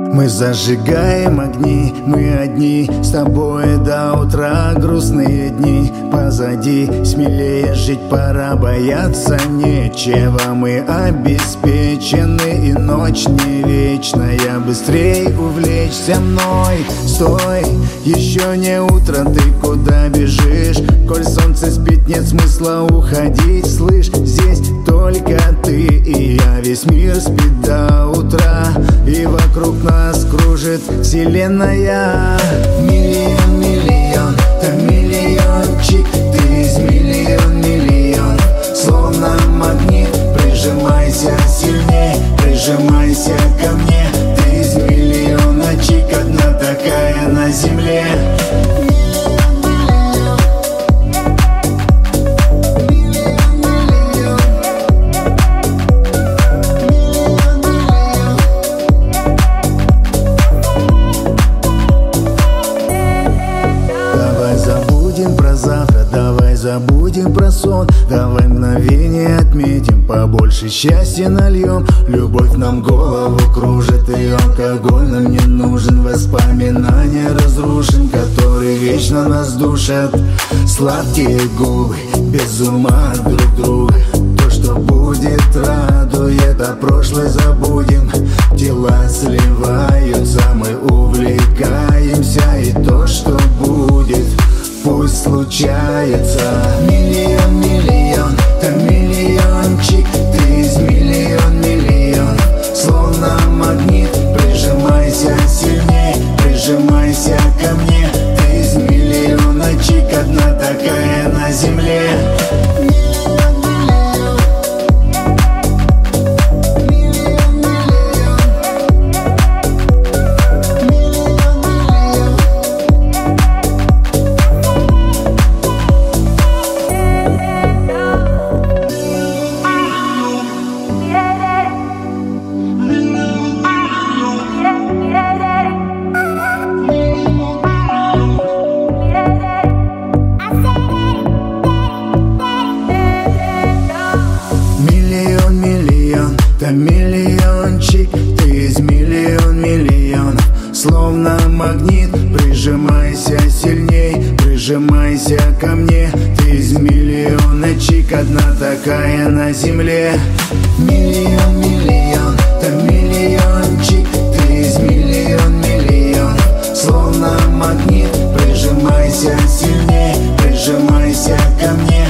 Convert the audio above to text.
Мы зажигаем огни, мы одни с тобой до утра. Грустные дни позади, смелее жить пора, бояться нечего. Мы обеспечены, и ночь не вечная. Быстрей увлечься мной, стой, еще не утро, ты куда бежишь? Коль солнце спит, нет смысла уходить. Слышь, здесь только ты и я, весь мир спит до утра, и вокруг нас кружит вселенная. Миллион, миллион, да миллиончик, ты из миллион, словно магнит. Прижимайся сильней, прижимайся ко мне. Ты из миллионочек, одна такая на земле. Про завтра, давай забудем про сон. Давай мгновение отметим, побольше счастья нальем. Любовь нам голову кружит, и алкоголь нам не нужен. Воспоминания разрушен, которые вечно нас душат. Сладкие губы, без ума друг друга. То, что будет, радует, а прошлое забудем. Тела сливаются, мы увлекаемся, и то, что будет, пусть случается. Миллион, миллион, да миллиончик, ты из миллион, словно магнит. Прижимайся сильней, прижимайся ко мне. Ты из миллионочек, одна такая на земле. Да миллиончик, ты из миллионов, словно магнит. Прижимайся сильней, прижимайся ко мне. Ты из миллионочек, одна такая на земле. Миллион, миллион, да миллиончик, ты из миллионов, словно магнит. Прижимайся сильней, прижимайся ко мне.